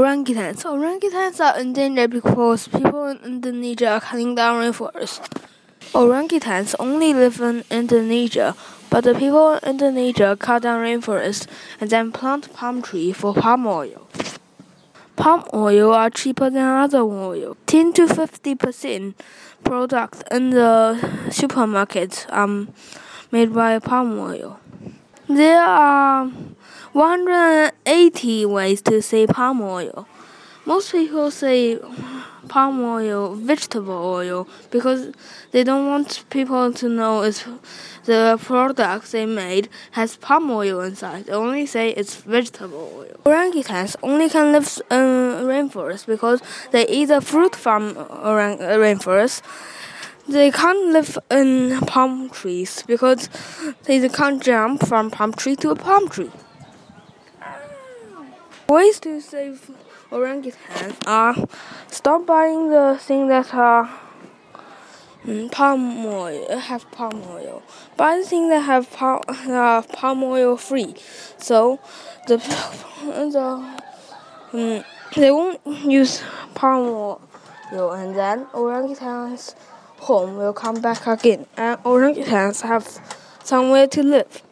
Orangutans. Orangutans are endangered because people in Indonesia are cutting down rainforests. Orangutans only live in Indonesia, but the people in Indonesia cut down rainforests and then plant palm trees for palm oil. Palm oil are cheaper than other oil. 10 to 50% products in the supermarkets are made by palm oil. There are 180 ways to say palm oil. Most people say palm oil, vegetable oil, because they don't want people to know it's the product they made has palm oil inside. They only say it's vegetable oil. Orangutans only can live in rainforests because they eat the fruit from rainforests. They can't live in palm trees because they can't jump from palm tree to a palm tree. Ways to save orangutans are stop buying the things that are have palm oil. Buy the things that have palm oil free. So they won't use palm oil, and then orangutans' home will come back again, and orangutans have somewhere to live.